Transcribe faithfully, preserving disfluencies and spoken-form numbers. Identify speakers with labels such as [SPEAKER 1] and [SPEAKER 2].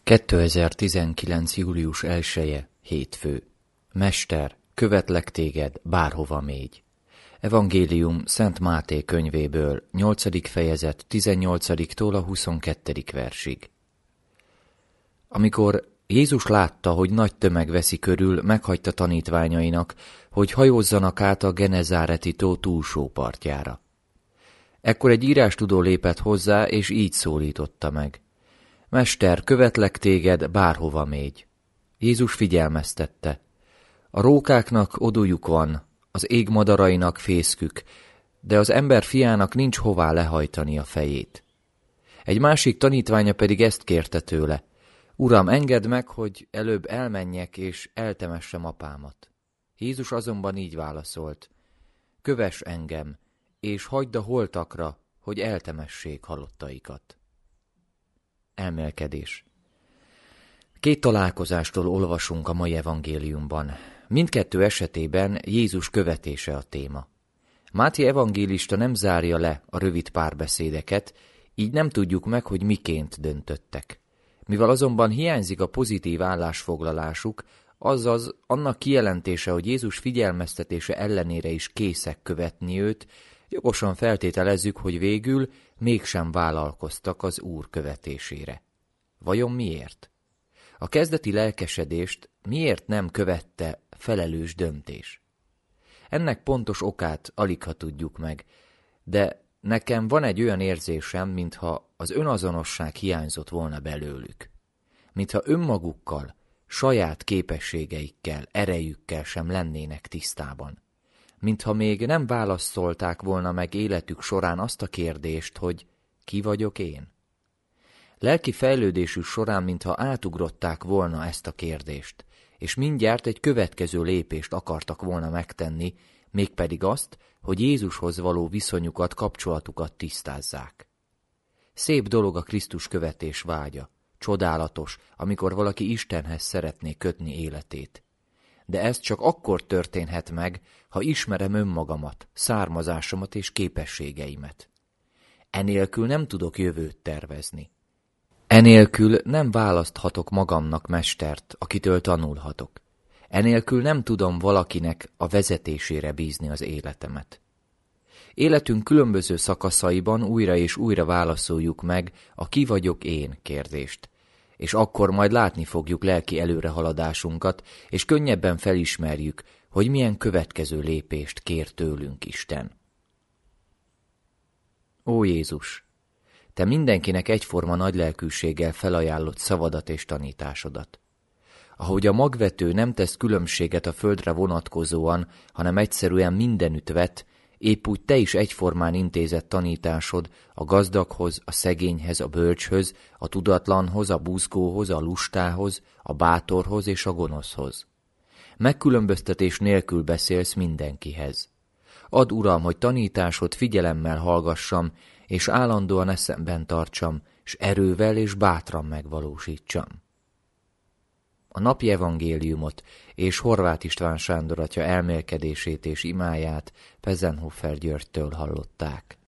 [SPEAKER 1] kétezer-tizenkilenc. július elseje, hétfő. Mester, követlek téged, bárhova mégy. Evangélium Szent Máté könyvéből, nyolcadik fejezet, tizennyolcadiktól a huszonkettedik versig. Amikor Jézus látta, hogy nagy tömeg veszi körül, meghagyta tanítványainak, hogy hajózzanak át a Genezáreti tó túlsó partjára. Ekkor egy írástudó lépett hozzá, és így szólította meg. Mester, követlek téged, bárhova mégy. Jézus figyelmeztette. A rókáknak odújuk van, az ég madarainak fészkük, de az ember fiának nincs hová lehajtani a fejét. Egy másik tanítványa pedig ezt kérte tőle. Uram, engedd meg, hogy előbb elmenjek és eltemessem apámat. Jézus azonban így válaszolt. Kövess engem, és hagyd a holtakra, hogy eltemessék halottaikat. Elmélkedés. Két találkozástól olvasunk a mai evangéliumban. Mindkettő esetében Jézus követése a téma. Máté evangélista nem zárja le a rövid párbeszédeket, így nem tudjuk meg, hogy miként döntöttek. Mivel azonban hiányzik a pozitív állásfoglalásuk, azaz annak kijelentése, hogy Jézus figyelmeztetése ellenére is készek követni őt, jogosan feltételezzük, hogy végül mégsem vállalkoztak az Úr követésére. Vajon miért? A kezdeti lelkesedést miért nem követte felelős döntés? Ennek pontos okát aligha tudjuk meg, de nekem van egy olyan érzésem, mintha az önazonosság hiányzott volna belőlük. Mintha önmagukkal, saját képességeikkel, erejükkel sem lennének tisztában. Mintha még nem válaszolták volna meg életük során azt a kérdést, hogy ki vagyok én? Lelki fejlődésük során mintha átugrották volna ezt a kérdést, és mindjárt egy következő lépést akartak volna megtenni, mégpedig azt, hogy Jézushoz való viszonyukat, kapcsolatukat tisztázzák. Szép dolog a Krisztus követés vágya, csodálatos, amikor valaki Istenhez szeretné kötni életét. De ez csak akkor történhet meg, ha ismerem önmagamat, származásomat és képességeimet. Enélkül nem tudok jövőt tervezni. Enélkül nem választhatok magamnak mestert, akitől tanulhatok. Enélkül nem tudom valakinek a vezetésére bízni az életemet. Életünk különböző szakaszaiban újra és újra válaszoljuk meg a ki vagyok én kérdést, és akkor majd látni fogjuk lelki előrehaladásunkat, és könnyebben felismerjük, hogy milyen következő lépést kér tőlünk Isten. Ó Jézus! Te mindenkinek egyforma nagylelkűséggel felajánlott szavadat és tanításodat. Ahogy a magvető nem tesz különbséget a földre vonatkozóan, hanem egyszerűen mindenütt vet, épp úgy te is egyformán intézett tanításod a gazdaghoz, a szegényhez, a bölcshöz, a tudatlanhoz, a buzgóhoz, a lustához, a bátorhoz és a gonoszhoz. Megkülönböztetés nélkül beszélsz mindenkihez. Add, Uram, hogy tanításod figyelemmel hallgassam, és állandóan eszemben tartsam, s erővel és bátran megvalósítsam. A napi evangéliumot és Horváth István Sándor atya elmélkedését és imáját Pezenhofer Györgytől hallották.